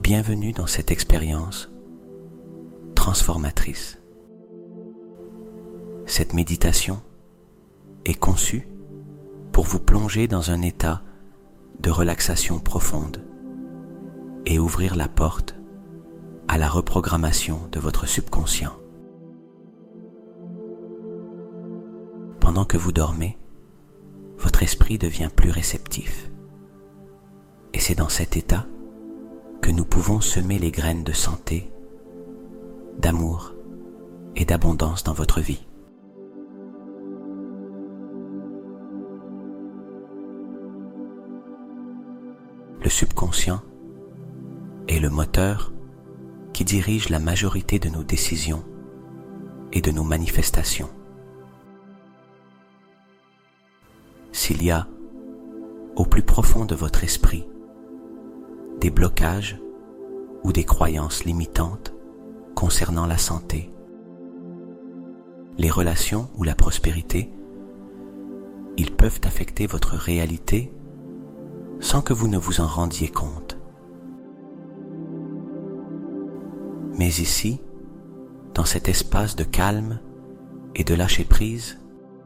Bienvenue dans cette expérience transformatrice. Cette méditation est conçue pour vous plonger dans un état de relaxation profonde et ouvrir la porte à la reprogrammation de votre subconscient. Pendant que vous dormez, votre esprit devient plus réceptif. Et c'est dans cet état que nous pouvons semer les graines de santé, d'amour et d'abondance dans votre vie. Le subconscient est le moteur qui dirige la majorité de nos décisions et de nos manifestations. S'il y a, au plus profond de votre esprit, des blocages ou des croyances limitantes concernant la santé, les relations ou la prospérité, ils peuvent affecter votre réalité sans que vous ne vous en rendiez compte. Mais ici, dans cet espace de calme et de lâcher-prise,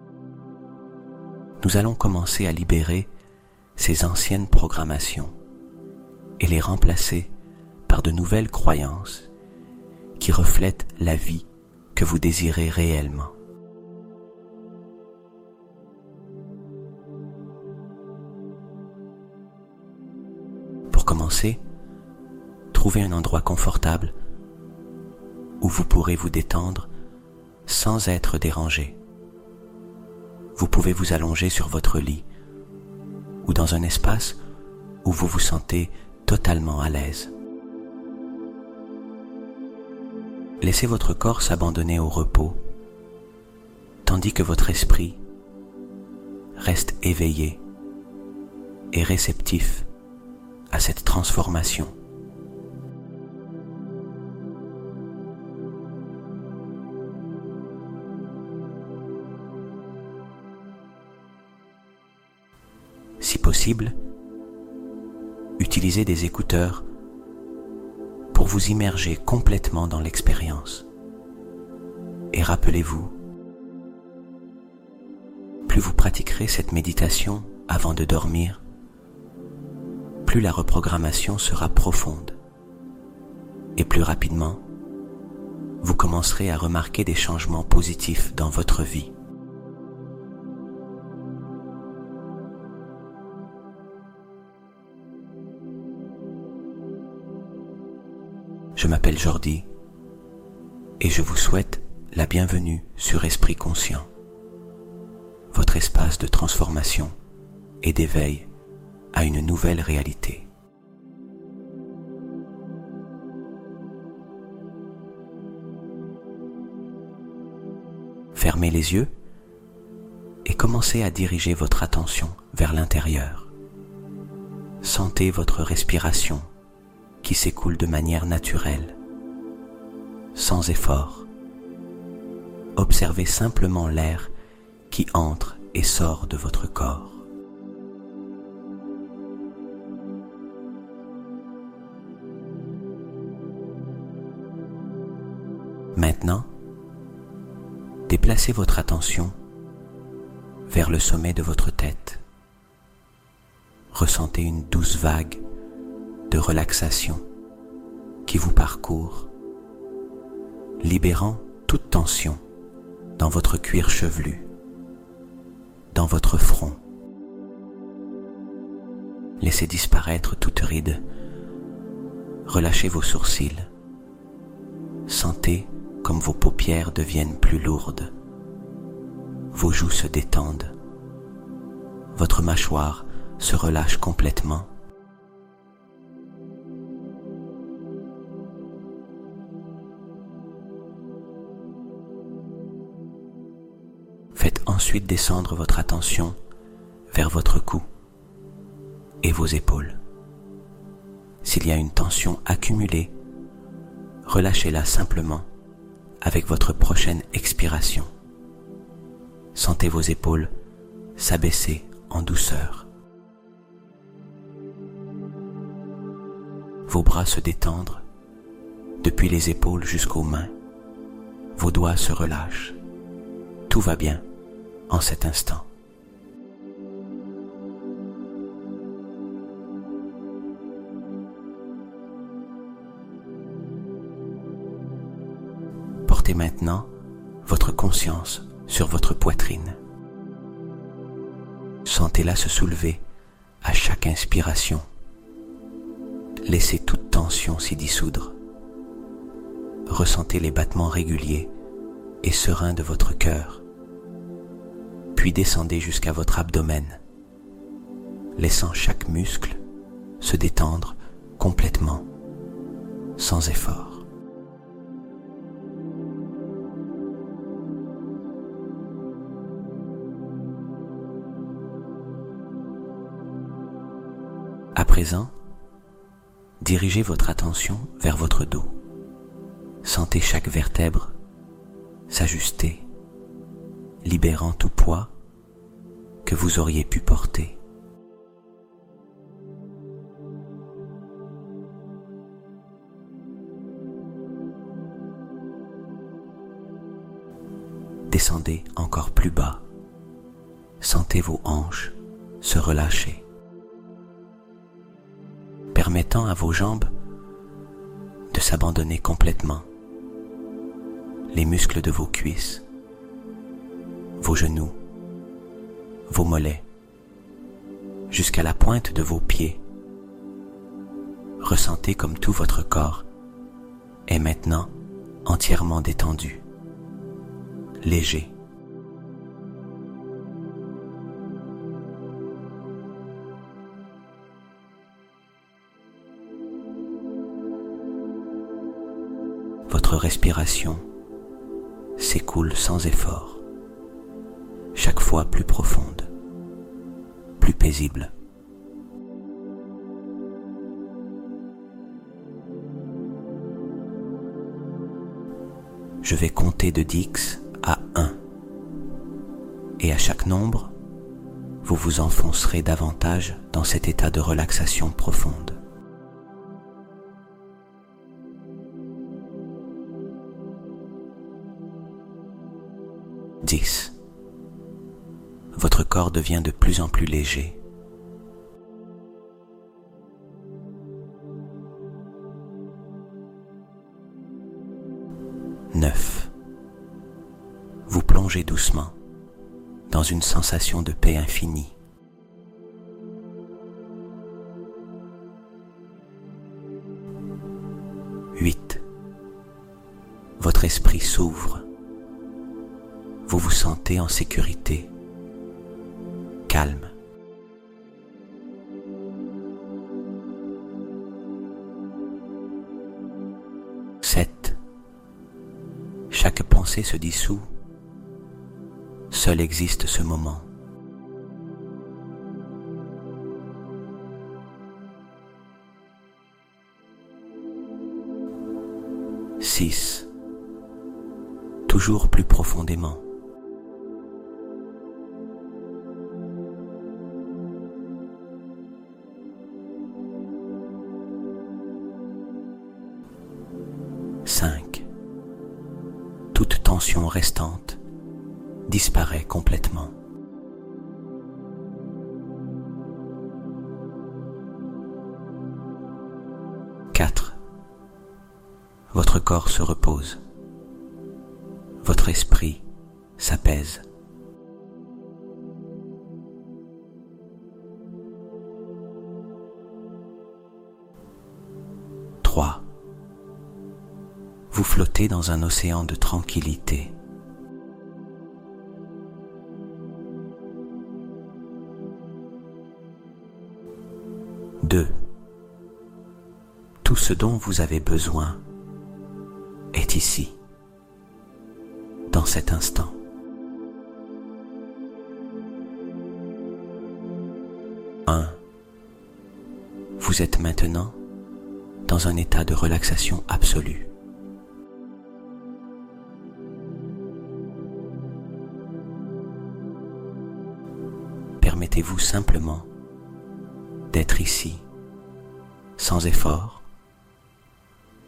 nous allons commencer à libérer ces anciennes programmations et les remplacer par de nouvelles croyances qui reflètent la vie que vous désirez réellement. Pour commencer, trouvez un endroit confortable où vous pourrez vous détendre sans être dérangé. Vous pouvez vous allonger sur votre lit ou dans un espace où vous vous sentez totalement à l'aise. Laissez votre corps s'abandonner au repos, tandis que votre esprit reste éveillé et réceptif à cette transformation. Si possible, utilisez des écouteurs pour vous immerger complètement dans l'expérience. Et rappelez-vous, plus vous pratiquerez cette méditation avant de dormir, plus la reprogrammation sera profonde et plus rapidement, vous commencerez à remarquer des changements positifs dans votre vie. Je m'appelle Jordi et je vous souhaite la bienvenue sur Esprit Conscient, votre espace de transformation et d'éveil à une nouvelle réalité. Fermez les yeux et commencez à diriger votre attention vers l'intérieur. Sentez votre respiration qui s'écoule de manière naturelle, sans effort. Observez simplement l'air qui entre et sort de votre corps. Maintenant, déplacez votre attention vers le sommet de votre tête. Ressentez une douce vague de relaxation qui vous parcourt, libérant toute tension dans votre cuir chevelu, dans votre front. Laissez disparaître toute ride, relâchez vos sourcils, sentez comme vos paupières deviennent plus lourdes, vos joues se détendent, votre mâchoire se relâche complètement. Faites ensuite descendre votre attention vers votre cou et vos épaules. S'il y a une tension accumulée, relâchez-la simplement avec votre prochaine expiration. Sentez vos épaules s'abaisser en douceur. vos bras se détendre, depuis les épaules jusqu'aux mains, vos doigts se relâchent. Tout va bien en cet instant. Portez maintenant votre conscience sur votre poitrine. Sentez-la se soulever à chaque inspiration. Laissez toute tension s'y dissoudre. Ressentez les battements réguliers et sereins de votre cœur, puis descendez jusqu'à votre abdomen, laissant chaque muscle se détendre complètement, sans effort. À présent, dirigez votre attention vers votre dos. Sentez chaque vertèbre s'ajuster, libérant tout poids que vous auriez pu porter. Descendez encore plus bas. Sentez vos hanches se relâcher, permettant à vos jambes de s'abandonner complètement. Les muscles de vos cuisses, vos genoux, vos mollets, jusqu'à la pointe de vos pieds. Ressentez comme tout votre corps est maintenant entièrement détendu, léger. Votre respiration s'écoule sans effort, chaque fois plus profonde, plus paisible. Je vais compter de 10 à 1, et à chaque nombre, vous vous enfoncerez davantage dans cet état de relaxation profonde. 10. Votre corps devient de plus en plus léger. 9. Vous plongez doucement dans une sensation de paix infinie. 8. Votre esprit s'ouvre. Vous vous sentez en sécurité, calme. 7. Chaque pensée se dissout. Seul existe ce moment. 6. Toujours plus profondément. 5. Toute tension restante disparaît complètement. 4. Votre corps se repose. Votre esprit s'apaise. 3. Vous flottez dans un océan de tranquillité. 2. Tout ce dont vous avez besoin est ici, dans cet instant. 1. Vous êtes maintenant dans un état de relaxation absolue. Permettez-vous simplement d'être ici, sans effort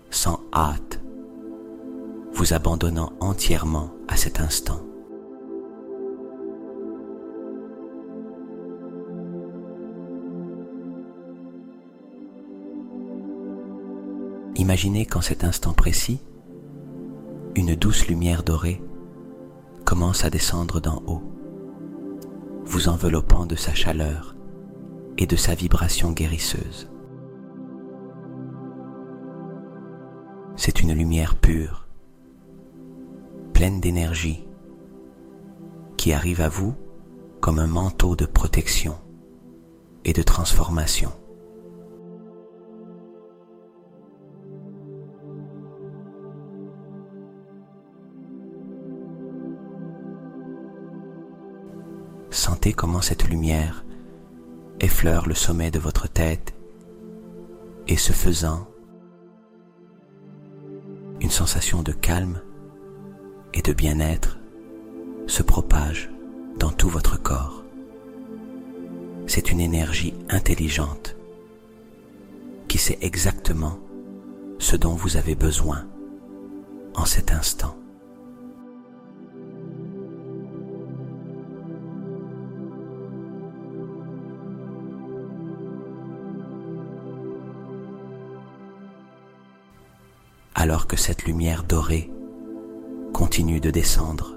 sans hâte, vous abandonnant entièrement à cet instant. Imaginez qu'en cet instant précis, une douce lumière dorée commence à descendre d'en haut, vous enveloppant de sa chaleur et de sa vibration guérisseuse. C'est une lumière pure, pleine d'énergie, qui arrive à vous comme un manteau de protection et de transformation. Sentez comment cette lumière effleure le sommet de votre tête et ce faisant, une sensation de calme et de bien-être se propage dans tout votre corps. C'est une énergie intelligente qui sait exactement ce dont vous avez besoin en cet instant. Alors que cette lumière dorée continue de descendre,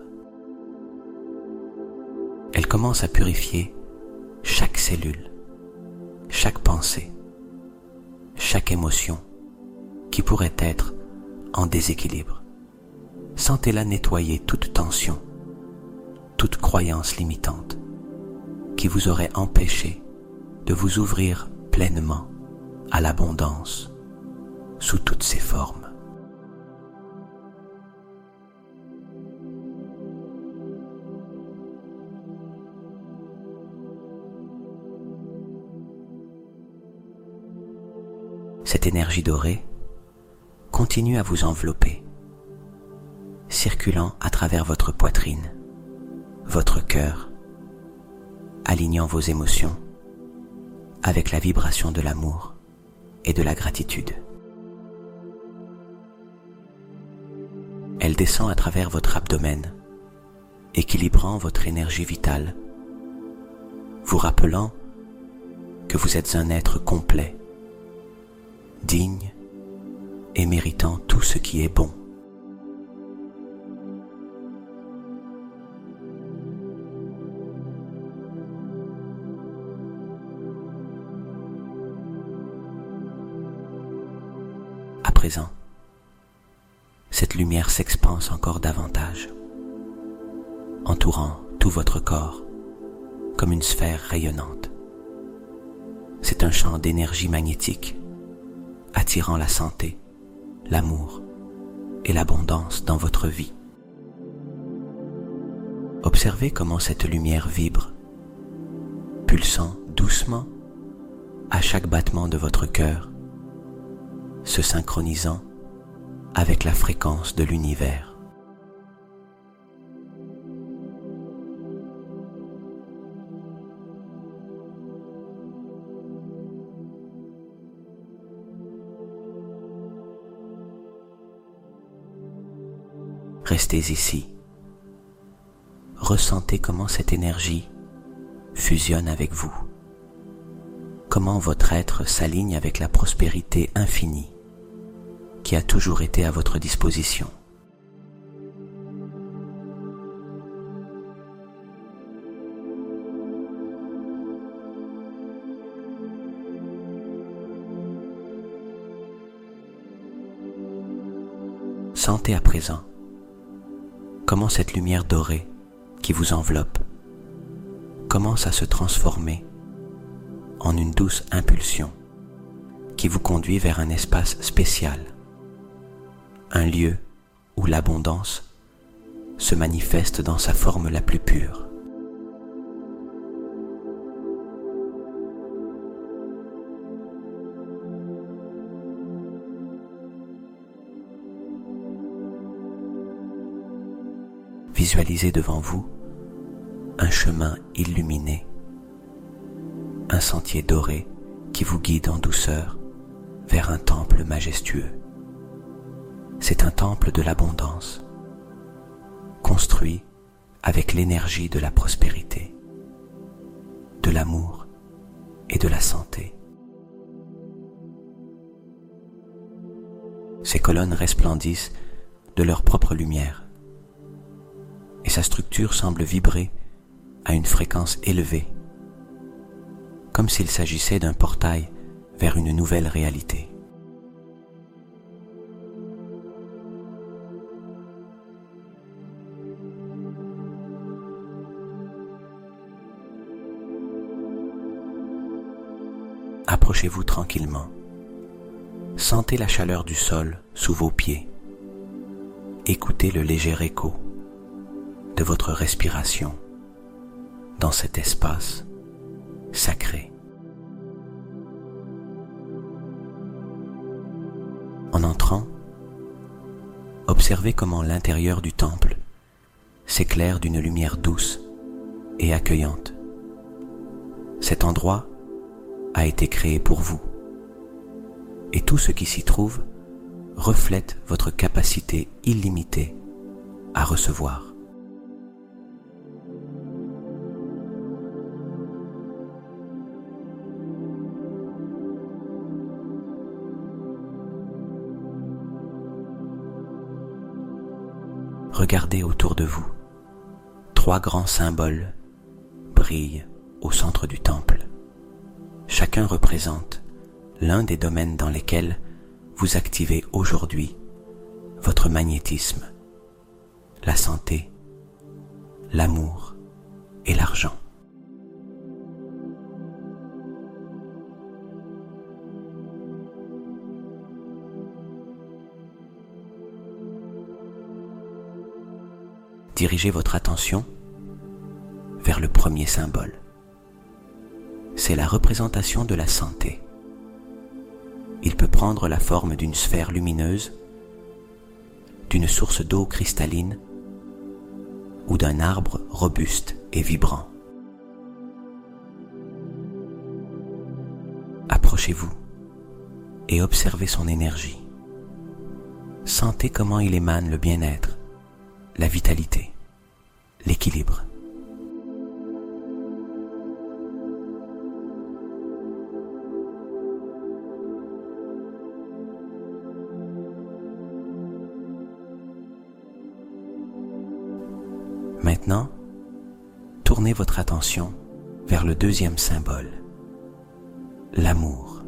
elle commence à purifier chaque cellule, chaque pensée, chaque émotion qui pourrait être en déséquilibre. Sentez-la nettoyer toute tension, toute croyance limitante qui vous aurait empêché de vous ouvrir pleinement à l'abondance sous toutes ses formes. Cette énergie dorée continue à vous envelopper, circulant à travers votre poitrine, votre cœur, alignant vos émotions avec la vibration de l'amour et de la gratitude. Elle descend à travers votre abdomen, équilibrant votre énergie vitale, vous rappelant que vous êtes un être complet, digne et méritant tout ce qui est bon. À présent, cette lumière s'expanse encore davantage, entourant tout votre corps comme une sphère rayonnante. C'est un champ d'énergie magnétique attirant la santé, l'amour et l'abondance dans votre vie. Observez comment cette lumière vibre, pulsant doucement à chaque battement de votre cœur, se synchronisant avec la fréquence de l'univers. Restez ici. Ressentez comment cette énergie fusionne avec vous. Comment votre être s'aligne avec la prospérité infinie qui a toujours été à votre disposition. Sentez à présent comment cette lumière dorée qui vous enveloppe commence à se transformer en une douce impulsion qui vous conduit vers un espace spécial, un lieu où l'abondance se manifeste dans sa forme la plus pure. Visualisez devant vous un chemin illuminé, un sentier doré qui vous guide en douceur vers un temple majestueux. c'est un temple de l'abondance, construit avec l'énergie de la prospérité, de l'amour et de la santé. Ces colonnes resplendissent de leur propre lumière, et sa structure semble vibrer à une fréquence élevée, comme s'il s'agissait d'un portail vers une nouvelle réalité. Approchez-vous tranquillement. Sentez la chaleur du sol sous vos pieds. Écoutez le léger écho de votre respiration dans cet espace sacré. En entrant, observez comment l'intérieur du temple s'éclaire d'une lumière douce et accueillante. Cet endroit a été créé pour vous, et tout ce qui s'y trouve reflète votre capacité illimitée à recevoir. Regardez autour de vous. 3 grands symboles brillent au centre du temple. Chacun représente l'un des domaines dans lesquels vous activez aujourd'hui votre magnétisme, la santé, l'amour et l'argent. Dirigez votre attention vers le premier symbole. C'est la représentation de la santé. Il peut prendre la forme d'une sphère lumineuse, d'une source d'eau cristalline ou d'un arbre robuste et vibrant. Approchez-vous et observez son énergie. Sentez comment il émane le bien-être, la vitalité, l'équilibre. Maintenant, tournez votre attention vers le deuxième symbole, l'amour.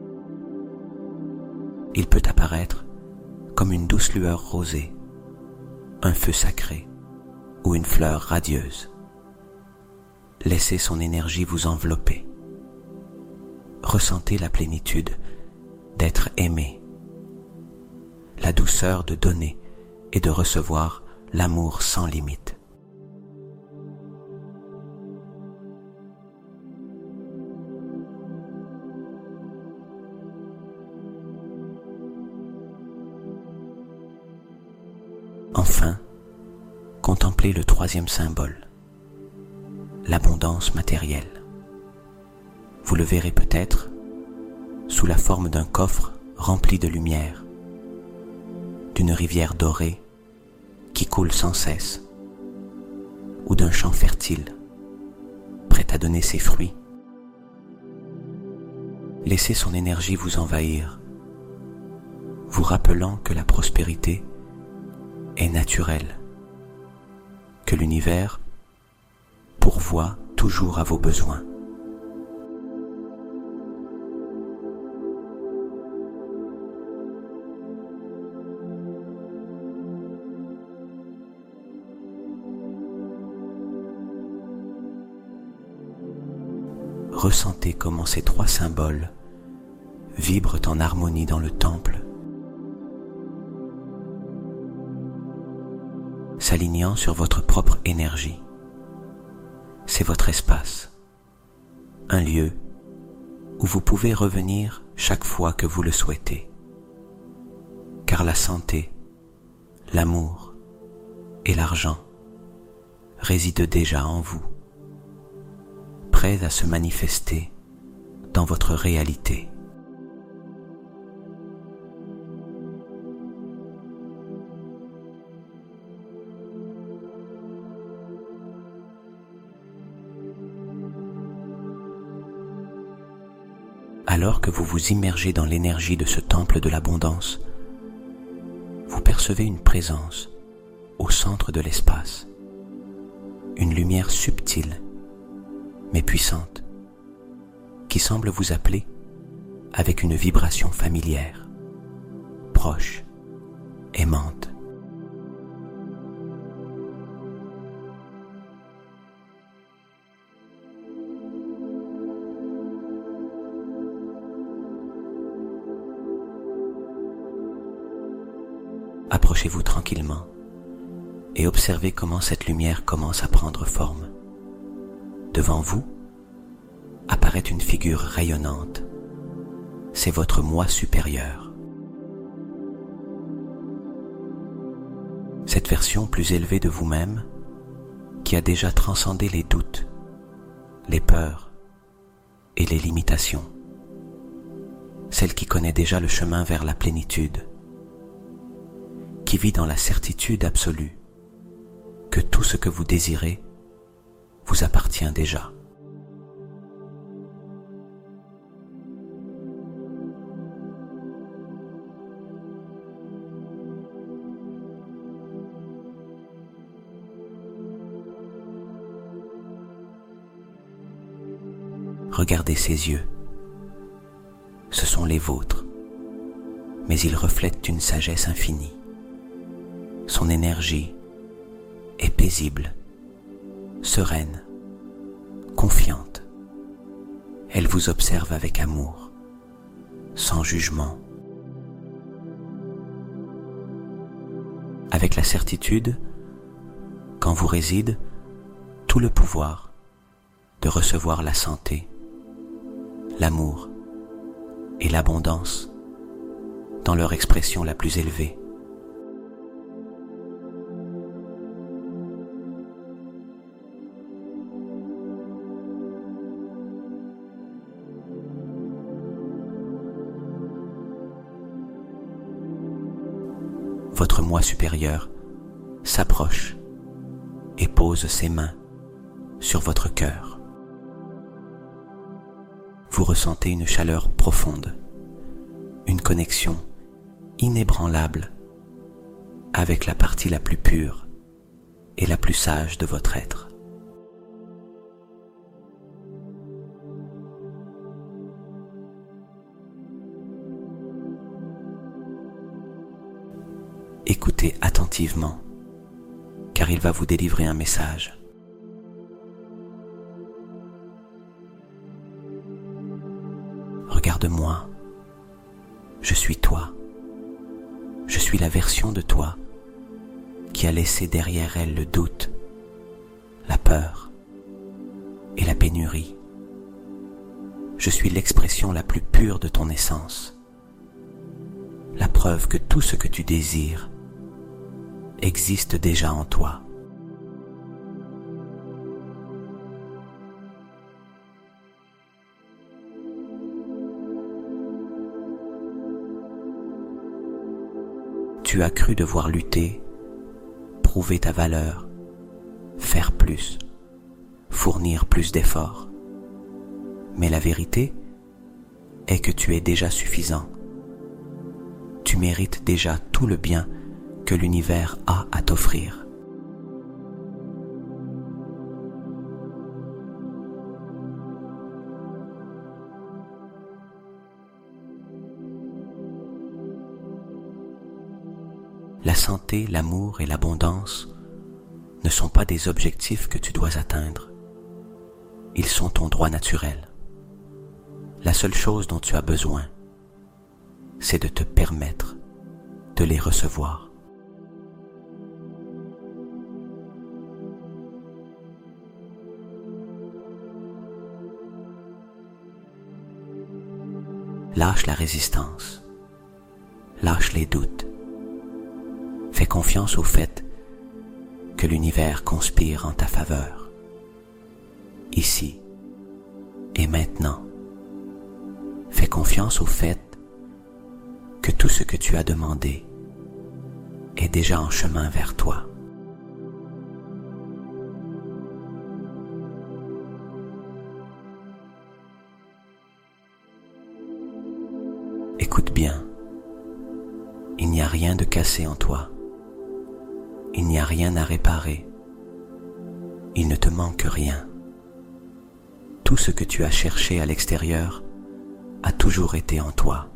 Il peut apparaître comme une douce lueur rosée, un feu sacré ou une fleur radieuse. Laissez son énergie vous envelopper. Ressentez la plénitude d'être aimé, la douceur de donner et de recevoir l'amour sans limite. Enfin, contemplez le troisième symbole, l'abondance matérielle. Vous le verrez peut-être sous la forme d'un coffre rempli de lumière, d'une rivière dorée qui coule sans cesse, ou d'un champ fertile, prêt à donner ses fruits. Laissez son énergie vous envahir, vous rappelant que la prospérité est naturelle, que l'univers pourvoit toujours à vos besoins. Ressentez comment ces 3 symboles vibrent en harmonie dans le temple, s'alignant sur votre propre énergie. C'est votre espace, un lieu où vous pouvez revenir chaque fois que vous le souhaitez, car la santé, l'amour et l'argent résident déjà en vous, prêts à se manifester dans votre réalité. Alors que vous vous immergez dans l'énergie de ce temple de l'abondance, vous percevez une présence au centre de l'espace, une lumière subtile mais puissante qui semble vous appeler avec une vibration familière, proche, aimante. Approchez-vous tranquillement et observez comment cette lumière commence à prendre forme. Devant vous apparaît une figure rayonnante. C'est votre moi supérieur. Cette version plus élevée de vous-même qui a déjà transcendé les doutes, les peurs et les limitations. Celle qui connaît déjà le chemin vers la plénitude, qui vit dans la certitude absolue que tout ce que vous désirez vous appartient déjà. Regardez ses yeux. Ce sont les vôtres, mais ils reflètent une sagesse infinie. Son énergie est paisible, sereine, confiante. Elle vous observe avec amour, sans jugement. Avec la certitude qu'en vous réside tout le pouvoir de recevoir la santé, l'amour et l'abondance dans leur expression la plus élevée. Votre moi supérieur s'approche et pose ses mains sur votre cœur. Vous ressentez une chaleur profonde, une connexion inébranlable avec la partie la plus pure et la plus sage de votre être. Écoutez attentivement, car il va vous délivrer un message. Regarde-moi, je suis toi. Je suis la version de toi qui a laissé derrière elle le doute, la peur et la pénurie. Je suis l'expression la plus pure de ton essence, la preuve que tout ce que tu désires existe déjà en toi. Tu as cru devoir lutter, prouver ta valeur, faire plus, fournir plus d'efforts. Mais la vérité est que tu es déjà suffisant. Tu mérites déjà tout le bien que l'univers a à t'offrir. La santé, l'amour et l'abondance ne sont pas des objectifs que tu dois atteindre. Ils sont ton droit naturel. La seule chose dont tu as besoin, c'est de te permettre de les recevoir. Lâche la résistance, lâche les doutes. Fais confiance au fait que l'univers conspire en ta faveur, ici et maintenant. Fais confiance au fait que tout ce que tu as demandé est déjà en chemin vers toi. Écoute bien, il n'y a rien de cassé en toi, il n'y a rien à réparer, il ne te manque rien. Tout ce que tu as cherché à l'extérieur a toujours été en toi.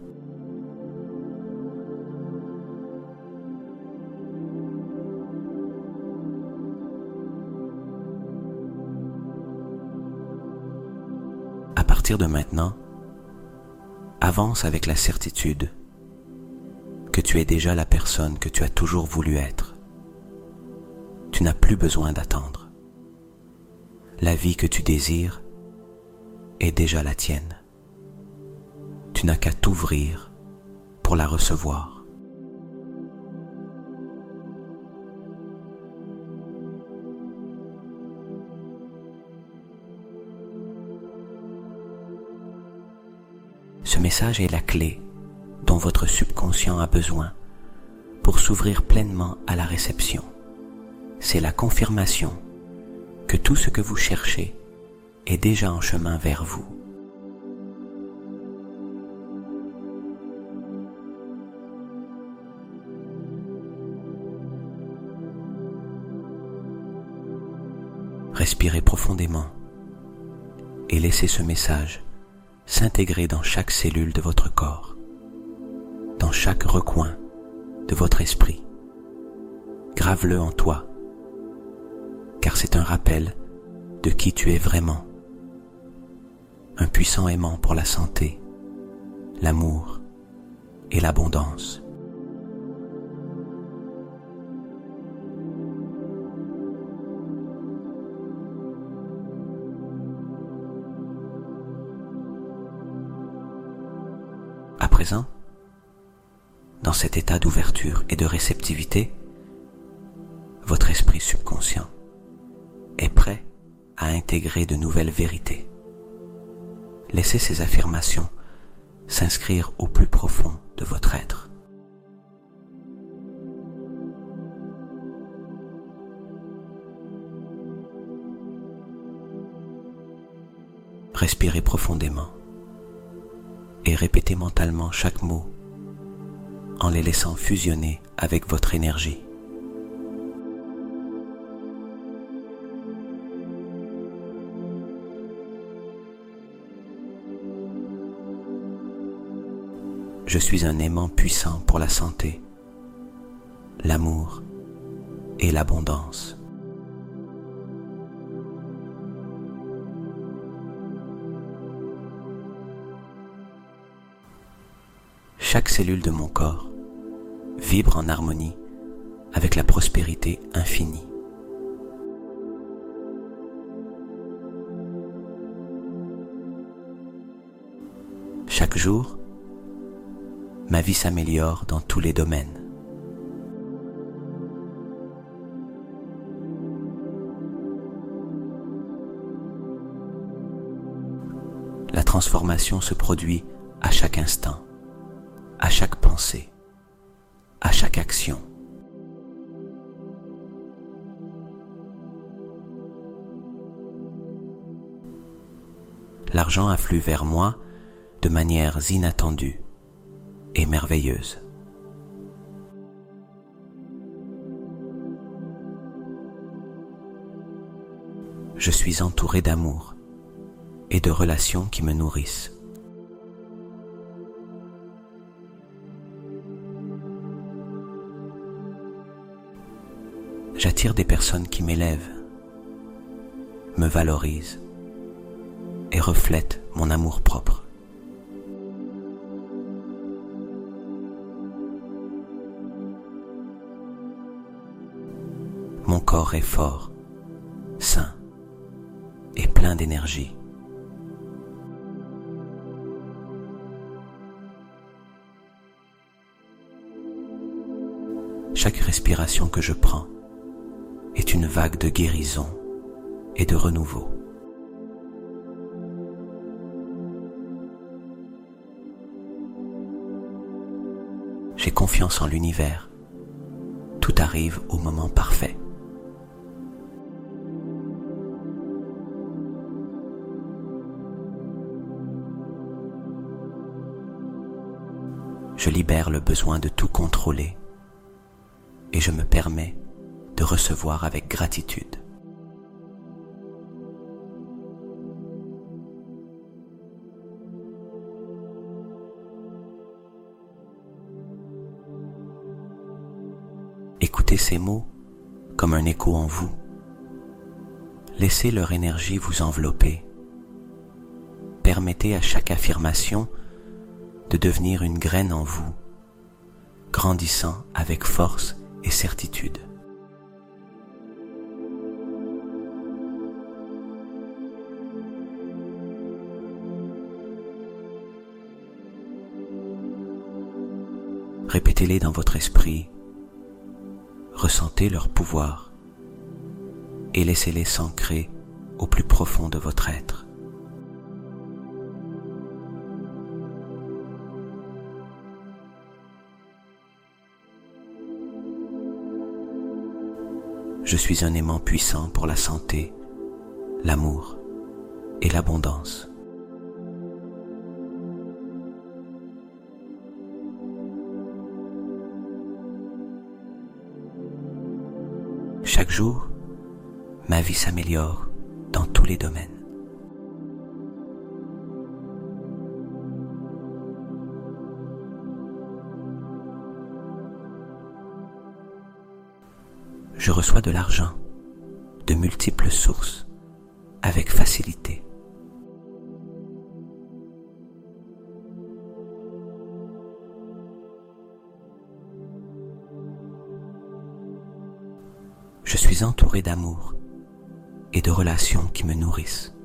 À partir de maintenant, avance avec la certitude que tu es déjà la personne que tu as toujours voulu être. Tu n'as plus besoin d'attendre. La vie que tu désires est déjà la tienne. Tu n'as qu'à t'ouvrir pour la recevoir. Ce message est la clé dont votre subconscient a besoin pour s'ouvrir pleinement à la réception. C'est la confirmation que tout ce que vous cherchez est déjà en chemin vers vous. Respirez profondément et laissez ce message s'intégrer dans chaque cellule de votre corps, dans chaque recoin de votre esprit. Grave-le en toi, car c'est un rappel de qui tu es vraiment. Un puissant aimant pour la santé, l'amour et l'abondance. À présent, dans cet état d'ouverture et de réceptivité, votre esprit subconscient est prêt à intégrer de nouvelles vérités. Laissez ces affirmations s'inscrire au plus profond de votre être. Respirez profondément et répétez mentalement chaque mot en les laissant fusionner avec votre énergie. Je suis un aimant puissant pour la santé, l'amour et l'abondance. Chaque cellule de mon corps vibre en harmonie avec la prospérité infinie. Chaque jour, ma vie s'améliore dans tous les domaines. La transformation se produit à chaque instant, à chaque pensée, à chaque action. L'argent afflue vers moi de manières inattendues et merveilleuses. Je suis entouré d'amour et de relations qui me nourrissent. J'attire des personnes qui m'élèvent, me valorisent et reflètent mon amour-propre. Mon corps est fort, sain et plein d'énergie. Chaque respiration que je prends est une vague de guérison et de renouveau. J'ai confiance en l'univers. Tout arrive au moment parfait. je libère le besoin de tout contrôler et je me permets de recevoir avec gratitude. Écoutez ces mots comme un écho en vous. Laissez leur énergie vous envelopper. Permettez à chaque affirmation de devenir une graine en vous, grandissant avec force et certitude. Répétez-les dans votre esprit, ressentez leur pouvoir et laissez-les s'ancrer au plus profond de votre être. Je suis un aimant puissant pour la santé, l'amour et l'abondance. Chaque jour, ma vie s'améliore dans tous les domaines. Je reçois de l'argent de multiples sources avec facilité. Je suis entouré d'amour et de relations qui me nourrissent.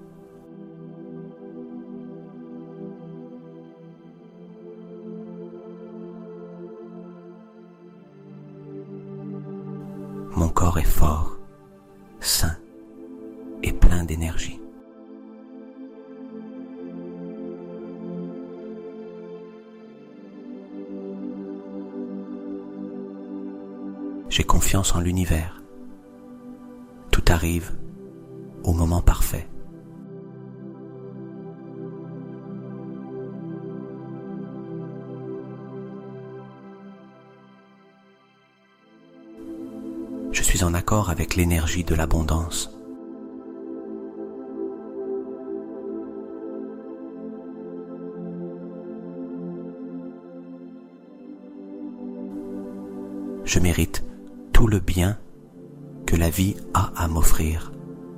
Mon corps est fort, sain et plein d'énergie. J'ai confiance en l'univers. Tout arrive au moment parfait. Je suis en accord avec l'énergie de l'abondance. Je mérite tout le bien que la vie a à m'offrir.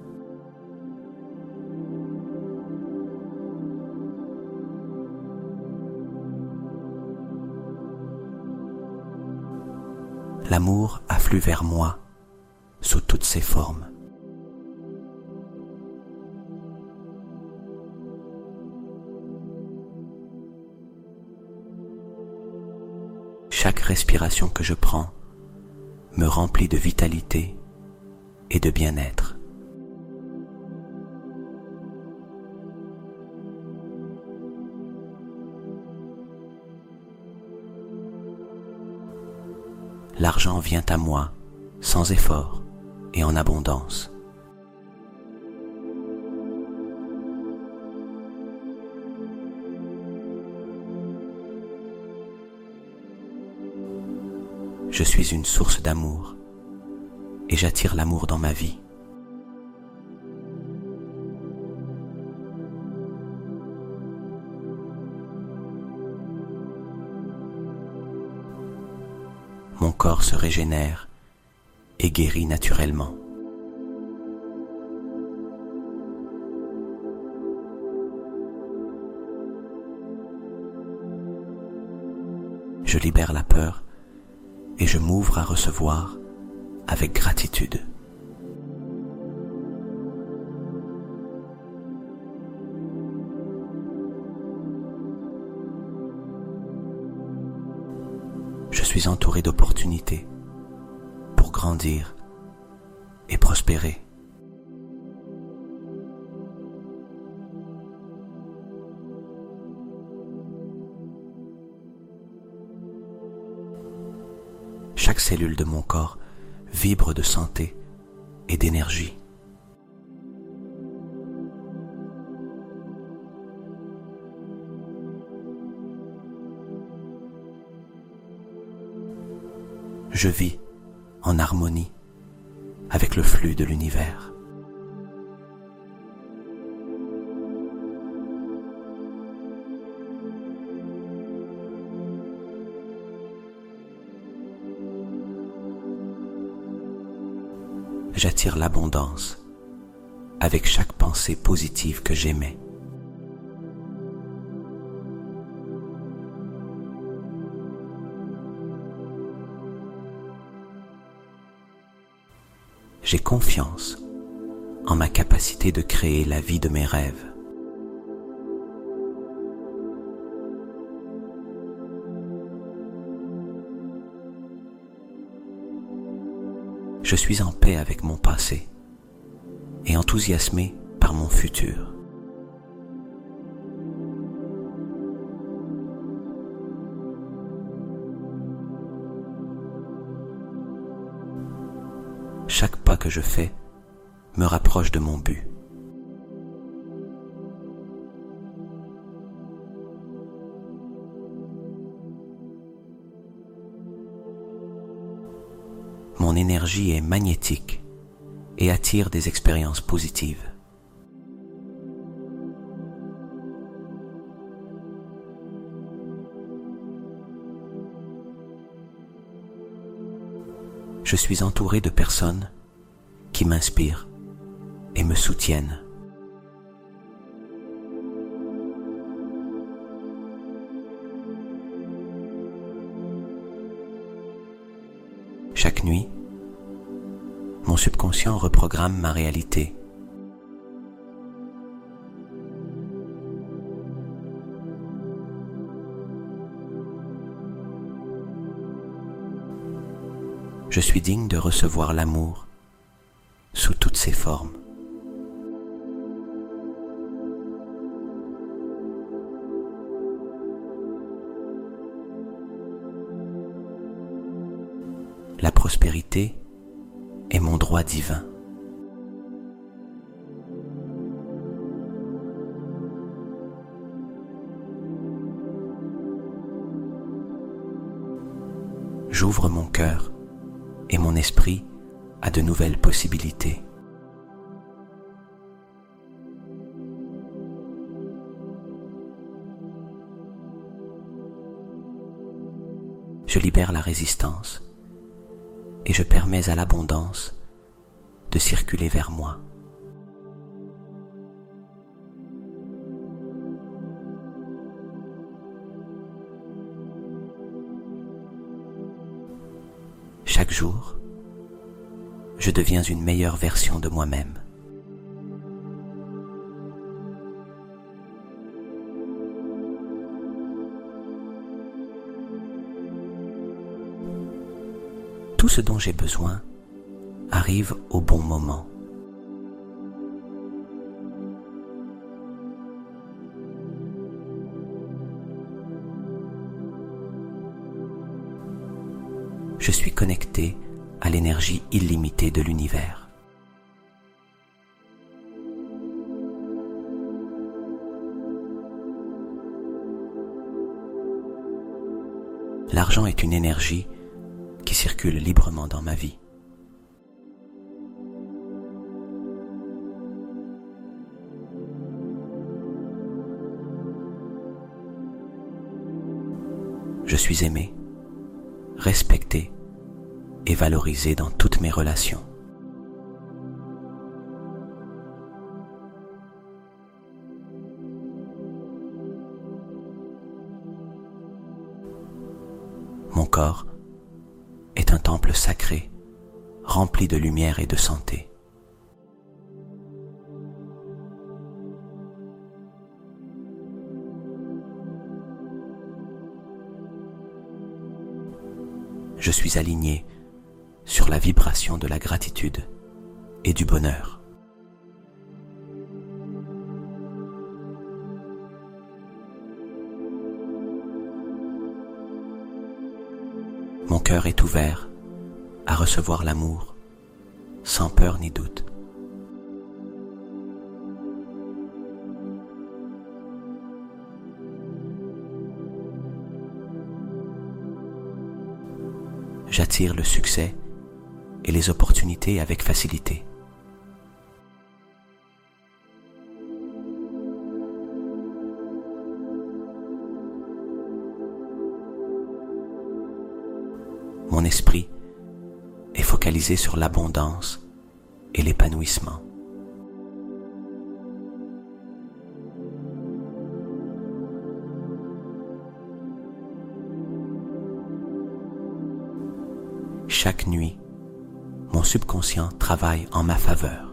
L'amour afflue vers moi sous toutes ses formes. Chaque respiration que je prends me remplit de vitalité et de bien-être. L'argent vient à moi sans effort et en abondance. Je suis une source d'amour et j'attire l'amour dans ma vie. Mon corps se régénère et guérit naturellement. Je libère la peur et je m'ouvre à recevoir avec gratitude. Je suis entouré d'opportunités pour grandir et prospérer. Chaque cellule de mon corps vibre de santé et d'énergie. je vis en harmonie avec le flux de l'univers. J'attire l'abondance avec chaque pensée positive que j'émets. J'ai confiance en ma capacité de créer la vie de mes rêves. Je suis en paix avec mon passé et enthousiasmé par mon futur. Chaque pas que je fais me rapproche de mon but. Mon énergie est magnétique et attire des expériences positives. Je suis entouré de personnes qui m'inspirent et me soutiennent. Chaque nuit, mon subconscient reprogramme ma réalité. Je suis digne de recevoir l'amour sous toutes ses formes. La prospérité est mon droit divin. J'ouvre mon cœur et mon esprit à de nouvelles possibilités. Je libère la résistance et je permets à l'abondance de circuler vers moi. Chaque jour, je deviens une meilleure version de moi-même. Tout ce dont j'ai besoin arrive au bon moment. Je suis connecté à l'énergie illimitée de l'univers. L'argent est une énergie qui circule librement dans ma vie. Je suis aimé, respecté et valorisé dans toutes mes relations. Mon corps est un temple sacré, rempli de lumière et de santé. Je suis aligné sur la vibration de la gratitude et du bonheur. Mon cœur est ouvert à recevoir l'amour sans peur ni doute. j'attire le succès et les opportunités avec facilité. Mon esprit est focalisé sur l'abondance et l'épanouissement. Chaque nuit, mon subconscient travaille en ma faveur.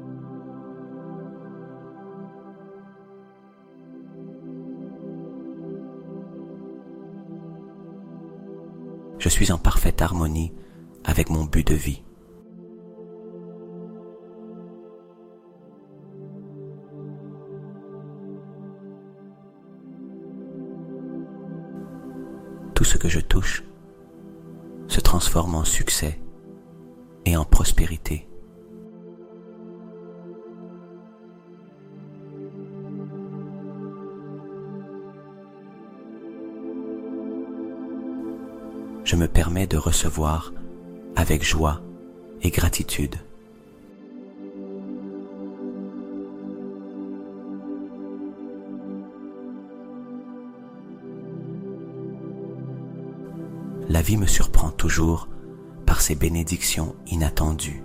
Je suis en parfaite harmonie avec mon but de vie. Tout ce que je touche se transforme en succès et en prospérité. Je me permets de recevoir avec joie et gratitude. La vie me surprend toujours par ses bénédictions inattendues.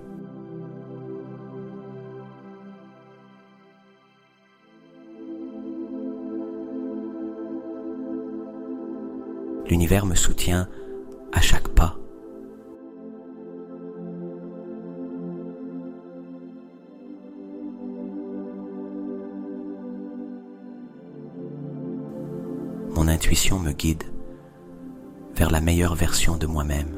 L'univers me soutient à chaque pas. Mon intuition me guide vers la meilleure version de moi-même.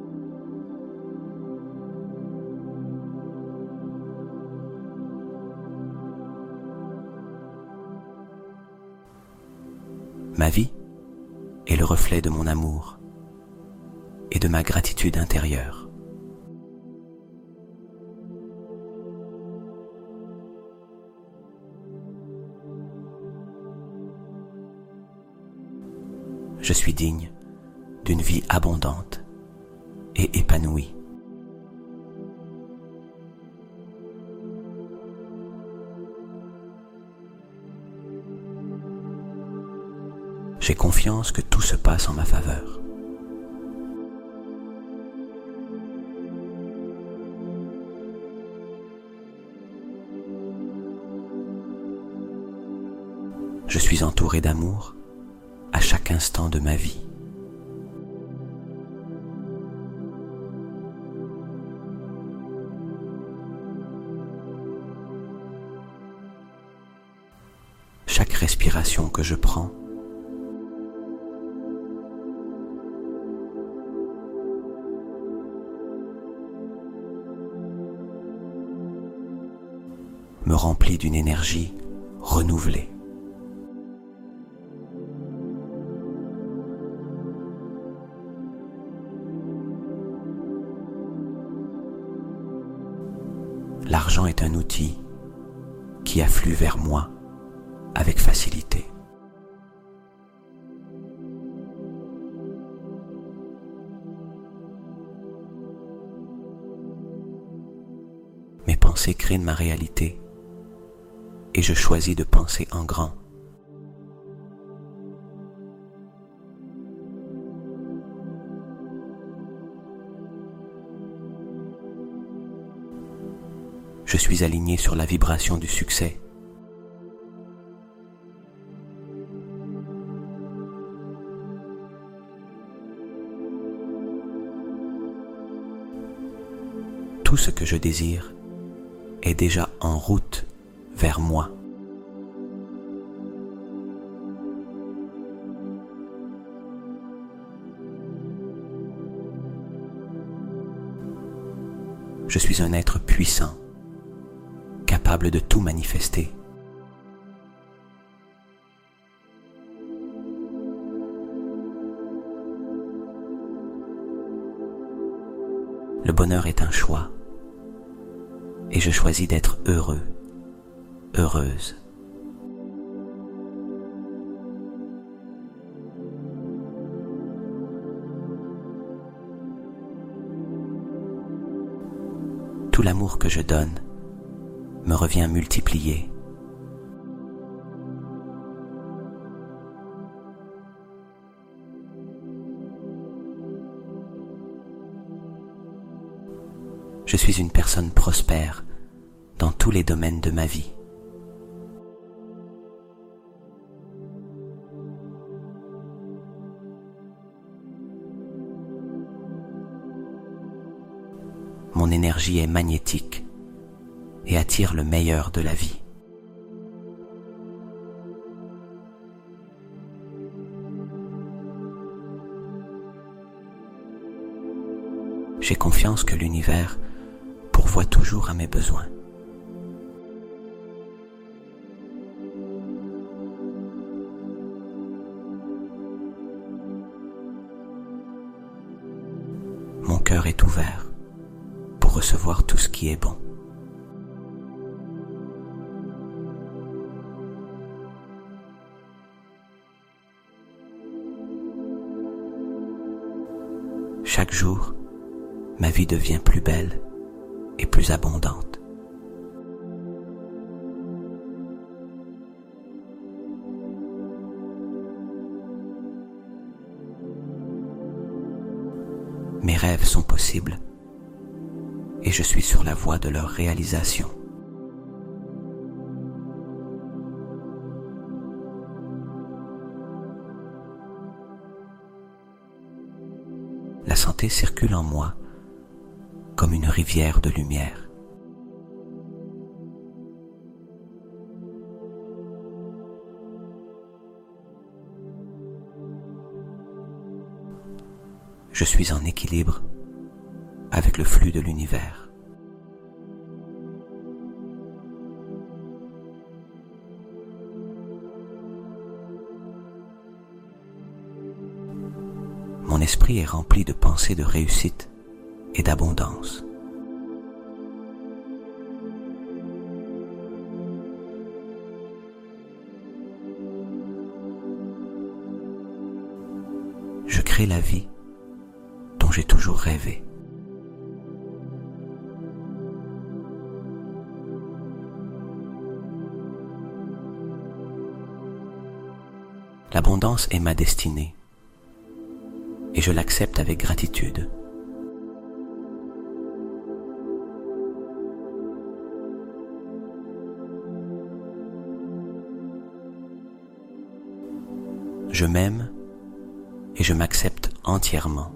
Ma vie est le reflet de mon amour et de ma gratitude intérieure. Je suis digne d'une vie abondante et épanouie. J'ai confiance que tout se passe en ma faveur. Je suis entouré d'amour à chaque instant de ma vie. Chaque respiration que je prends me remplit d'une énergie renouvelée. L'argent est un outil qui afflue vers moi avec facilité. Mes pensées créent ma réalité et je choisis de penser en grand. Je suis aligné sur la vibration du succès. Tout ce que je désire est déjà en route vers moi. Je suis un être puissant, capable de tout manifester. Le bonheur est un choix, et je choisis d'être heureux, heureuse. tout l'amour que je donne me revient multiplié. Je suis une personne prospère dans tous les domaines de ma vie. Mon énergie est magnétique et attire le meilleur de la vie. J'ai confiance que l'univers pourvoit toujours à mes besoins. Mon cœur est ouvert pour recevoir tout ce qui est bon. Chaque jour, ma vie devient plus belle et plus abondante. Mes rêves sont possibles et je suis sur la voie de leur réalisation. La santé circule en moi comme une rivière de lumière. Je suis en équilibre avec le flux de l'univers. Mon esprit est rempli de pensées de réussite et d'abondance. Je crée la vie dont j'ai toujours rêvé. L'abondance est ma destinée et je l'accepte avec gratitude. Je m'aime et je m'accepte entièrement.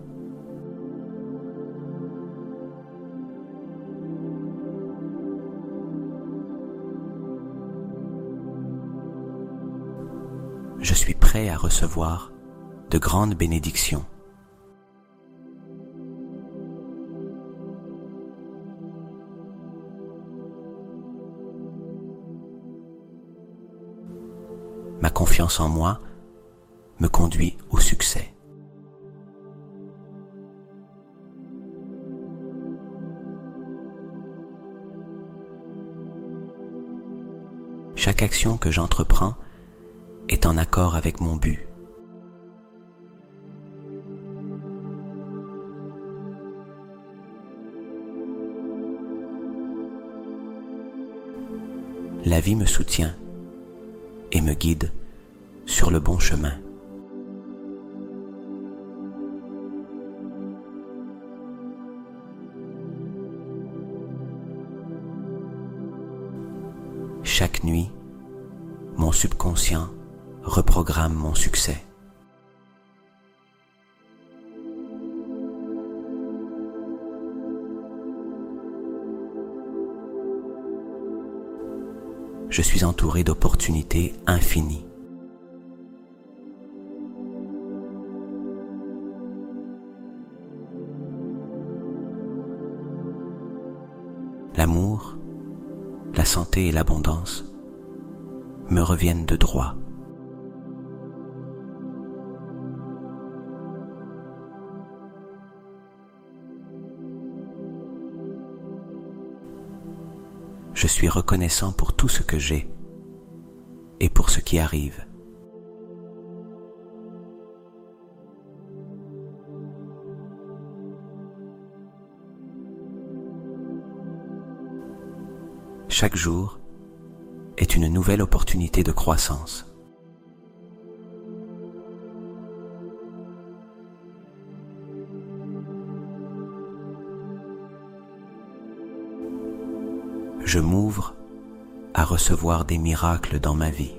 Je suis prêt à recevoir de grandes bénédictions. Ma confiance en moi me conduit au succès. Chaque action que j'entreprends est en accord avec mon but. La vie me soutient et me guide sur le bon chemin. Chaque nuit, mon subconscient reprogramme mon succès. Je suis entouré d'opportunités infinies. L'amour, la santé et l'abondance me reviennent de droit. Je suis reconnaissant pour tout ce que j'ai et pour ce qui arrive. Chaque jour est une nouvelle opportunité de croissance. Je m'ouvre à recevoir des miracles dans ma vie.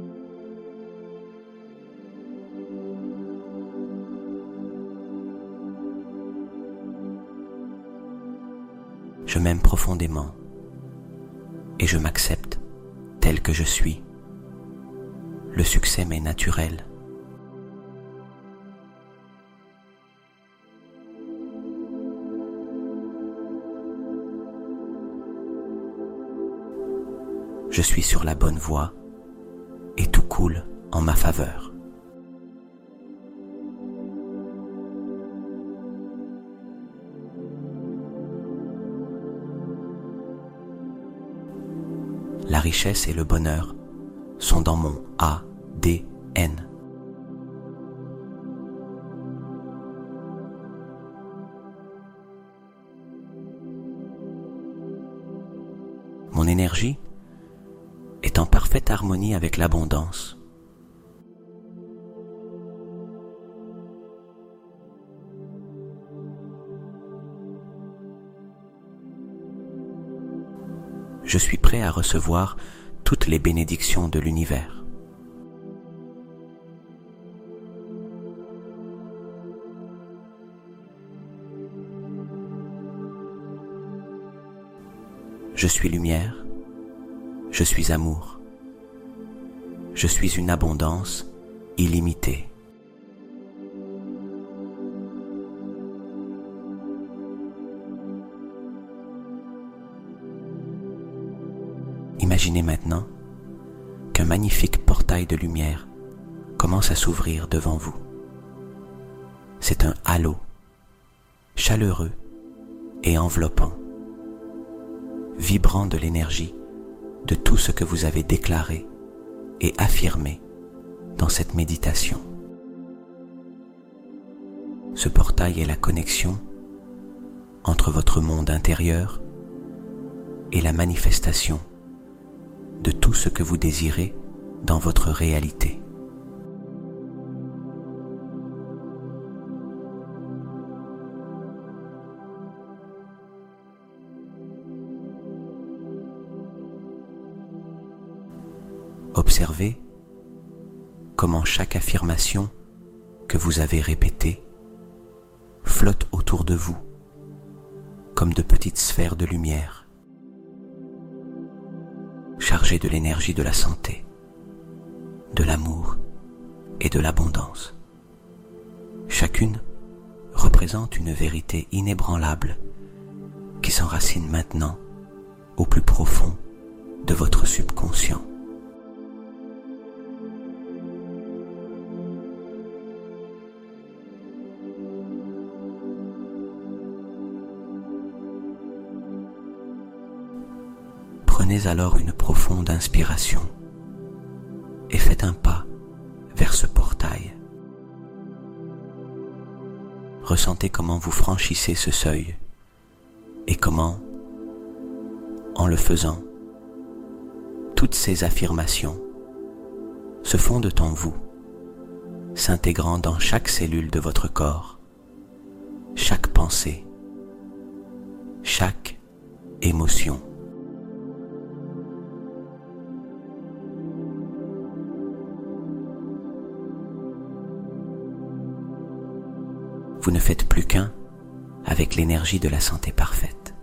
Je m'aime profondément et je m'accepte tel que je suis. Le succès m'est naturel. Je suis sur la bonne voie et tout coule en ma faveur. La richesse et le bonheur sont dans mon ADN. Mon énergie est en parfaite harmonie avec l'abondance. Je suis prêt à recevoir toutes les bénédictions de l'univers. Je suis lumière. Je suis amour. Je suis une abondance illimitée. Imaginez maintenant qu'un magnifique portail de lumière commence à s'ouvrir devant vous. C'est un halo chaleureux et enveloppant, vibrant de l'énergie de tout ce que vous avez déclaré et affirmé dans cette méditation. Ce portail est la connexion entre votre monde intérieur et la manifestation de tout ce que vous désirez dans votre réalité. Observez comment chaque affirmation que vous avez répétée flotte autour de vous comme de petites sphères de lumière, chargées de l'énergie de la santé, de l'amour et de l'abondance. Chacune représente une vérité inébranlable qui s'enracine maintenant au plus profond de votre subconscient. Prenez alors une profonde inspiration et faites un pas vers ce portail. Ressentez comment vous franchissez ce seuil et comment, en le faisant, toutes ces affirmations se fondent en vous, s'intégrant dans chaque cellule de votre corps, chaque pensée, chaque émotion. Vous ne faites plus qu'un avec l'énergie de la santé parfaite.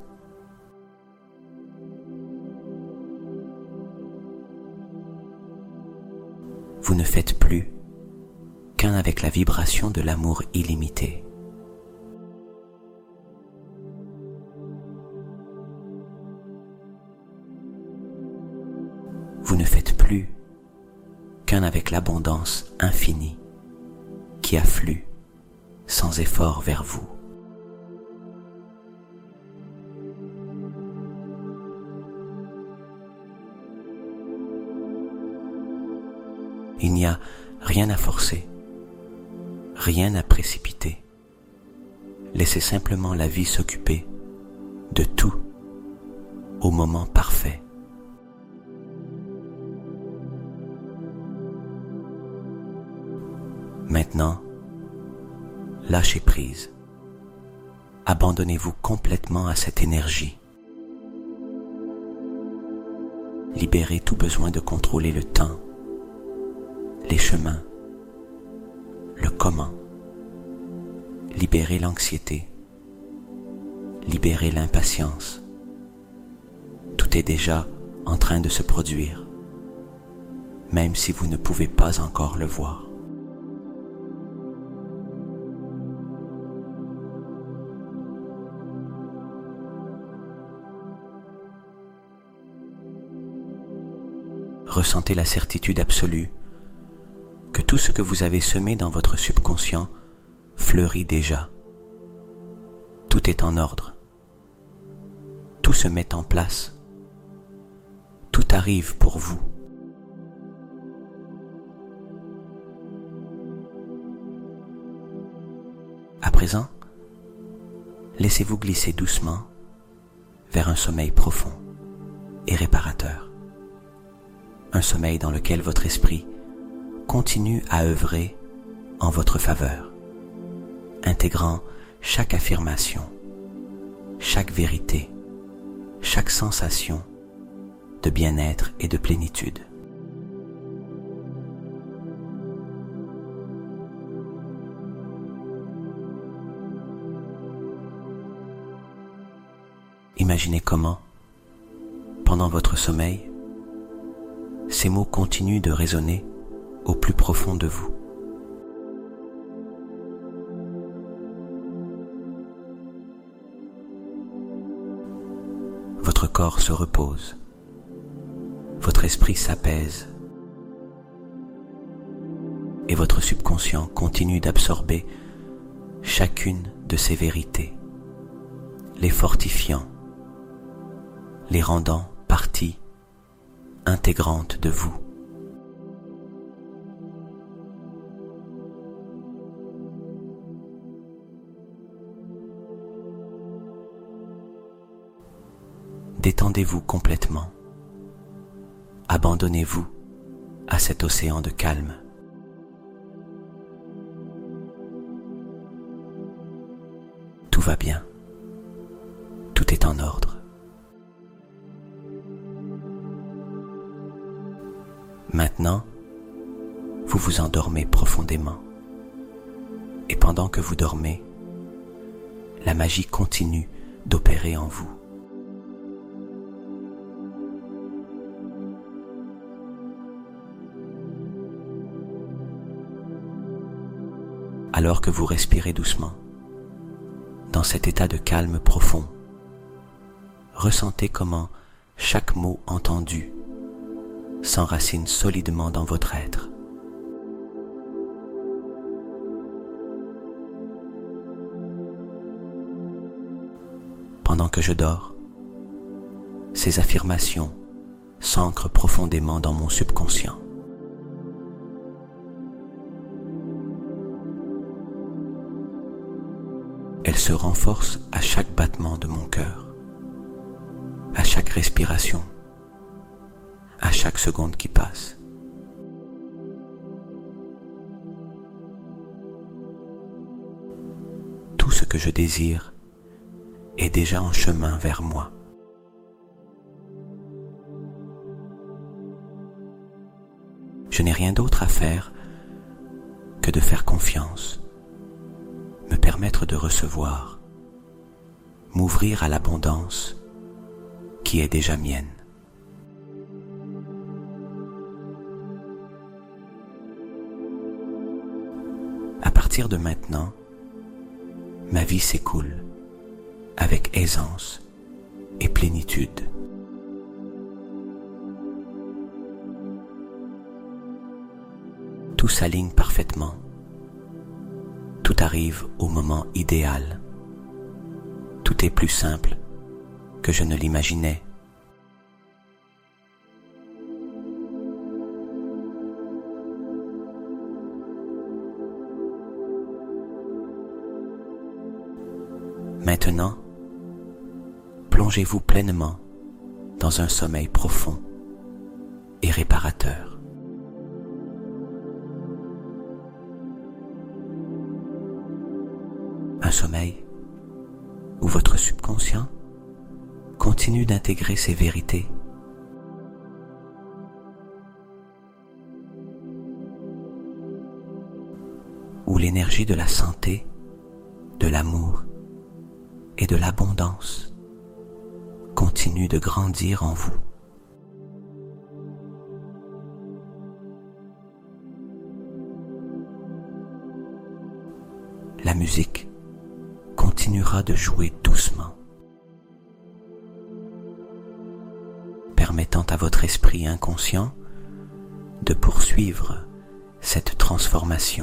Vous ne faites plus qu'un avec la vibration de l'amour illimité. Vous ne faites plus qu'un avec l'abondance infinie qui afflue sans effort vers vous. Il n'y a rien à forcer, rien à précipiter. Laissez simplement la vie s'occuper de tout au moment parfait Maintenant, lâchez prise. Abandonnez-vous complètement à cette énergie. Libérez tout besoin de contrôler le temps, les chemins, le comment. Libérez l'anxiété. Libérez l'impatience. Tout est déjà en train de se produire, même si vous ne pouvez pas encore le voir. Ressentez la certitude absolue que tout ce que vous avez semé dans votre subconscient fleurit déjà. Tout est en ordre. Tout se met en place. Tout arrive pour vous. À présent, laissez-vous glisser doucement vers un sommeil profond et réparateur. Un sommeil dans lequel votre esprit continue à œuvrer en votre faveur, intégrant chaque affirmation, chaque vérité, chaque sensation de bien-être et de plénitude. Imaginez comment, pendant votre sommeil, ces mots continuent de résonner au plus profond de vous. Votre corps se repose, votre esprit s'apaise et votre subconscient continue d'absorber chacune de ces vérités, les fortifiant, les rendant partie intégrante de vous. Détendez-vous complètement. Abandonnez-vous à cet océan de calme. Tout va bien. Tout est en ordre. Maintenant, vous vous endormez profondément. Et pendant que vous dormez, la magie continue d'opérer en vous. Alors que vous respirez doucement, dans cet état de calme profond, ressentez comment chaque mot entendu s'enracine solidement dans votre être. Pendant que je dors, ces affirmations s'ancrent profondément dans mon subconscient. Elles se renforcent à chaque battement de mon cœur, à chaque respiration, à chaque seconde qui passe. Tout ce que je désire est déjà en chemin vers moi. Je n'ai rien d'autre à faire que de faire confiance, me permettre de recevoir, m'ouvrir à l'abondance qui est déjà mienne. À partir de maintenant, ma vie s'écoule avec aisance et plénitude. Tout s'aligne parfaitement. Tout arrive au moment idéal. Tout est plus simple que je ne l'imaginais. Maintenant, plongez-vous pleinement dans un sommeil profond et réparateur. Un sommeil où votre subconscient continue d'intégrer ces vérités. Où l'énergie de la santé, de l'amour et de l'abondance continue de grandir en vous. La musique continuera de jouer doucement, permettant à votre esprit inconscient de poursuivre cette transformation.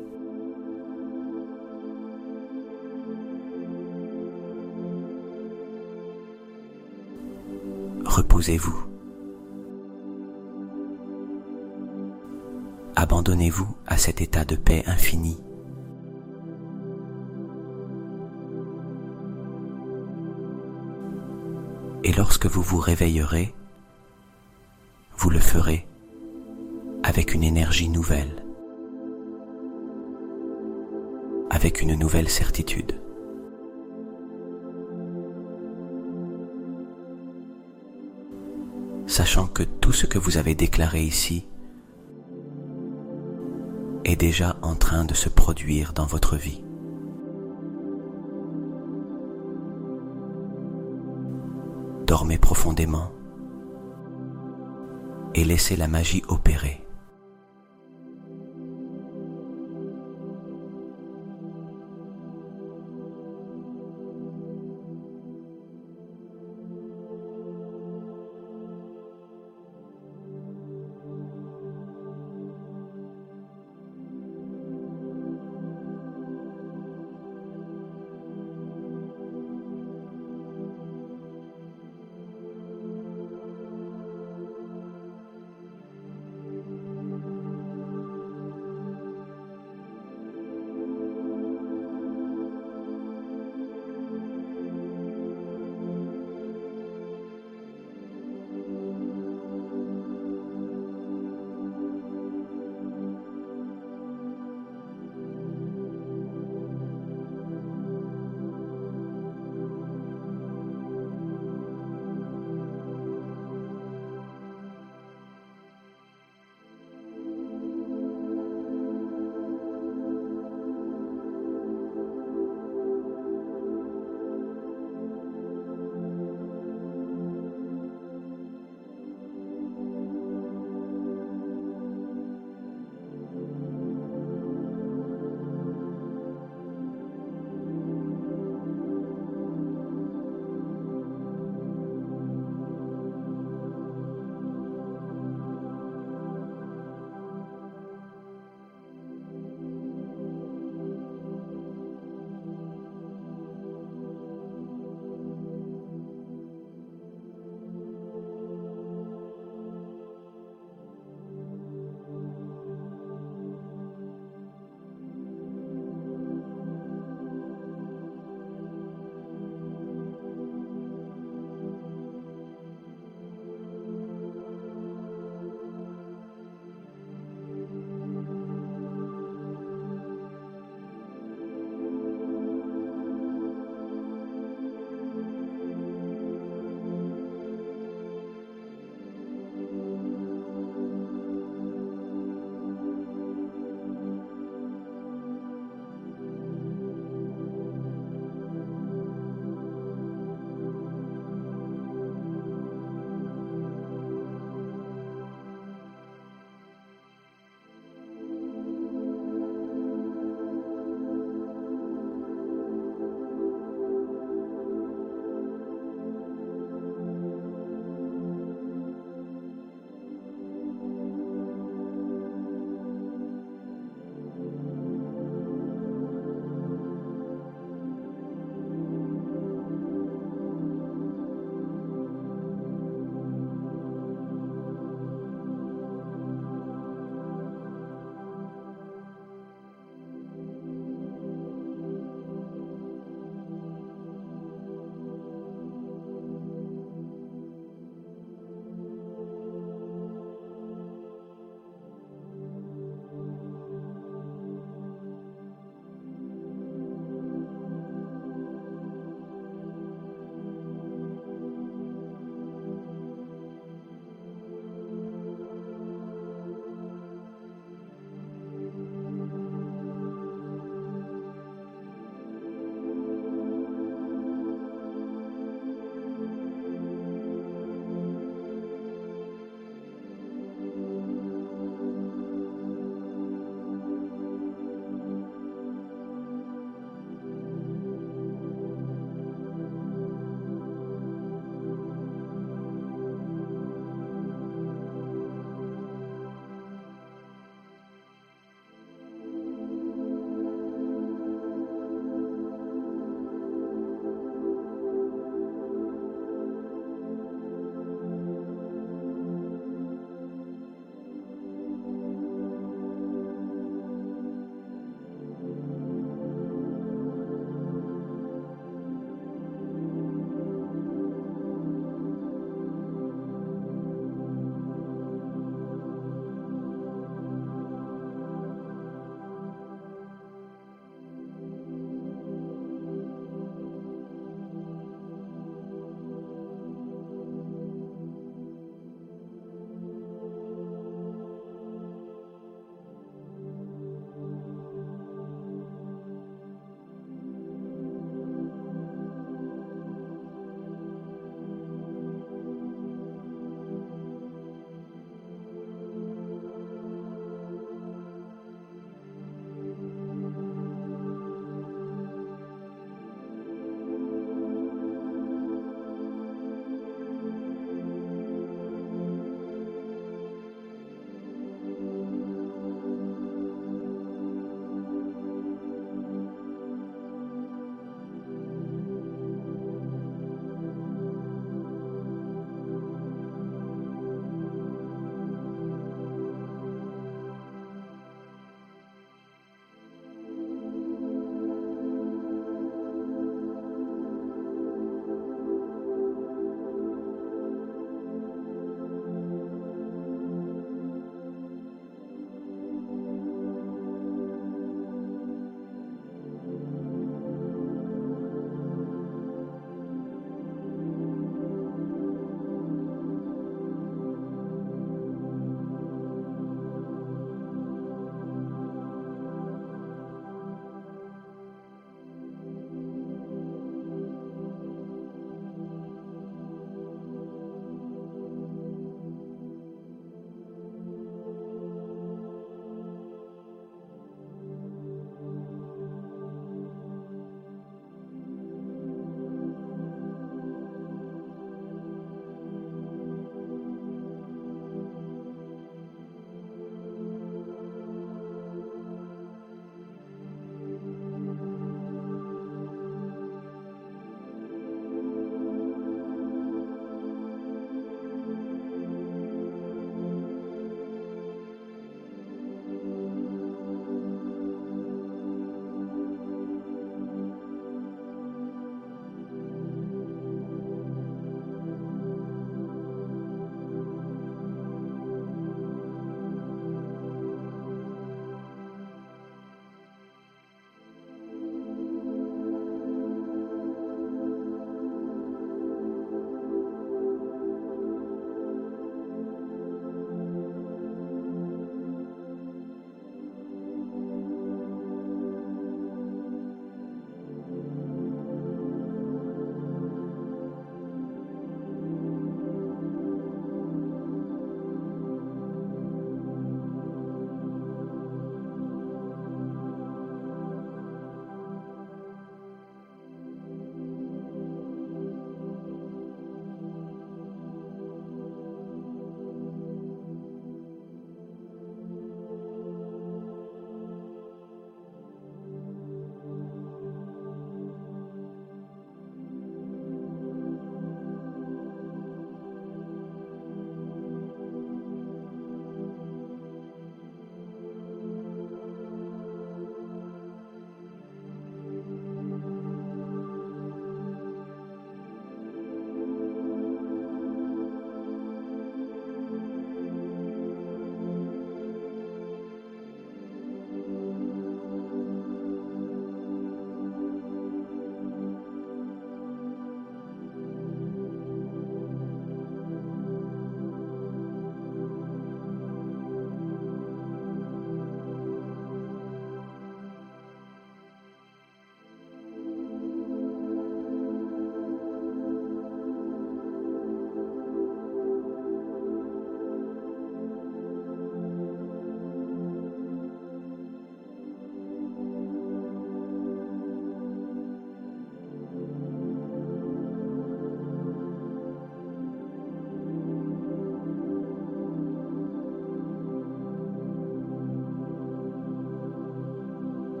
Reposez-vous. Abandonnez-vous à cet état de paix infinie. Et lorsque vous vous réveillerez, vous le ferez avec une énergie nouvelle, avec une nouvelle certitude. Sachant que tout ce que vous avez déclaré ici est déjà en train de se produire dans votre vie. Dormez profondément et laissez la magie opérer.